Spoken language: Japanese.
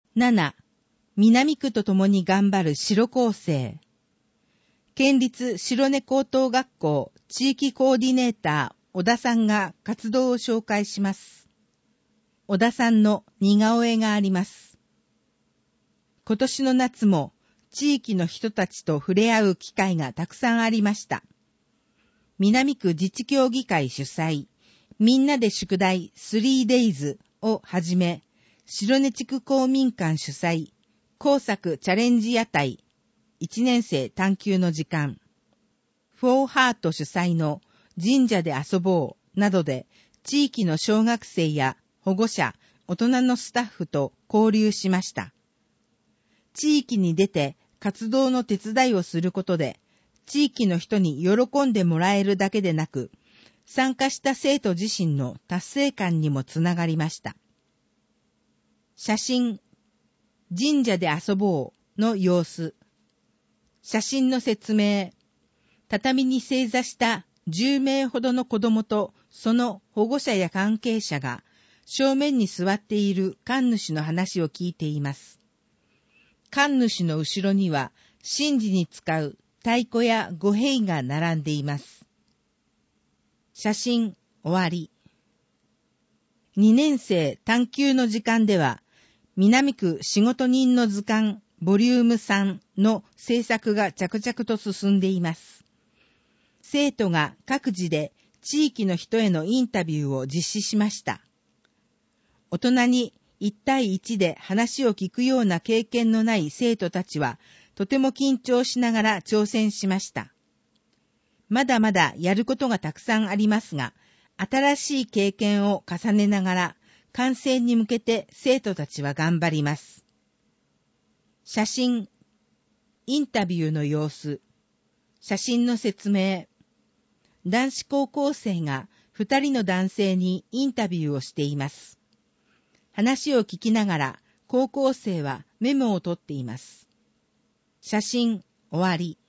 7、南区と共に頑張る白高生。県立白根高等学校地域コーディネーター小田さんが活動を紹介します。小田さんの似顔絵があります。今年の夏も地域の人たちと触れ合う機会がたくさんありました。南区自治協議会主催、みんなで宿題 3days をはじめ、白根地区公民館主催、工作チャレンジ屋台、1年生探究の時間、フォーハート主催の神社で遊ぼうなどで、地域の小学生や保護者、大人のスタッフと交流しました。地域に出て活動の手伝いをすることで、地域の人に喜んでもらえるだけでなく、参加した生徒自身の達成感にもつながりました。写真、神社で遊ぼうの様子。写真の説明。畳に正座した10名ほどの子供とその保護者や関係者が正面に座っている神主の話を聞いています。神主の後ろには神事に使う太鼓や御幣が並んでいます。写真終わり。2年生探究の時間では、南区仕事人の図鑑ボリューム3の制作が着々と進んでいます。生徒が各自で地域の人へのインタビューを実施しました。大人に1対1で話を聞くような経験のない生徒たちは、とても緊張しながら挑戦しました。まだまだやることがたくさんありますが、新しい経験を重ねながら、完成に向けて生徒たちは頑張ります。写真、インタビューの様子、写真の説明。男子高校生が2人の男性にインタビューをしています。話を聞きながら高校生はメモを取っています。写真終わり。